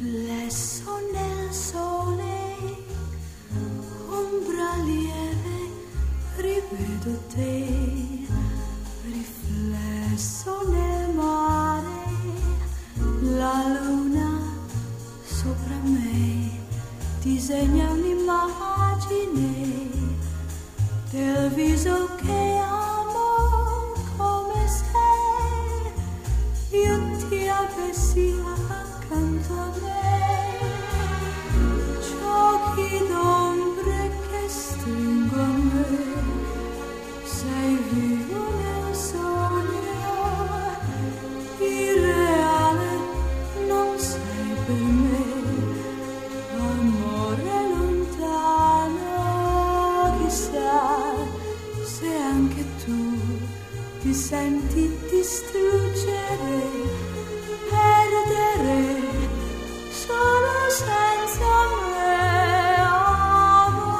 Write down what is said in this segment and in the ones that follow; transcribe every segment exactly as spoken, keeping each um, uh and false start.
Riflesso nel sole, ombra lieve, rivedo te. Riflesso nel mare, la luna sopra me disegna un'immagine del viso che amo come se io ti avessi accanto a me. Giochi d'ombre che stringo a me, sei vivo nel sogno, irreale non sei per me, amore lontano, chissà se anche tu ti senti distruggere, perdere solo senza me, amore.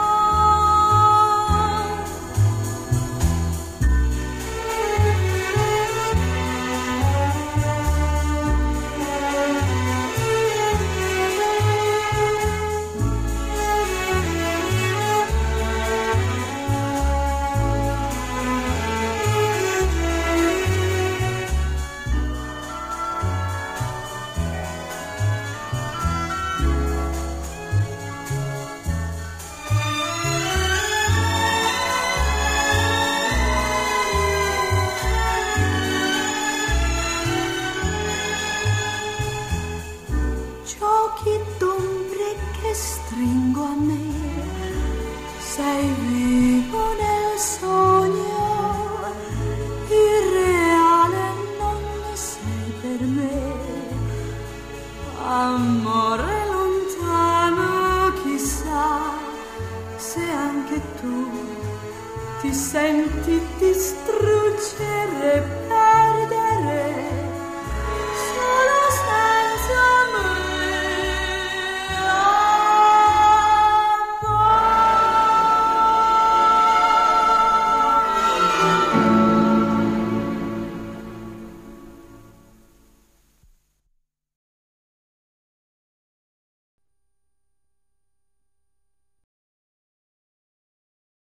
Giochi d'ombre che stringo a me, sei vivo nel sogno, irreale non ne sei per me, amore lontano, chissà se anche tu ti senti distruggere,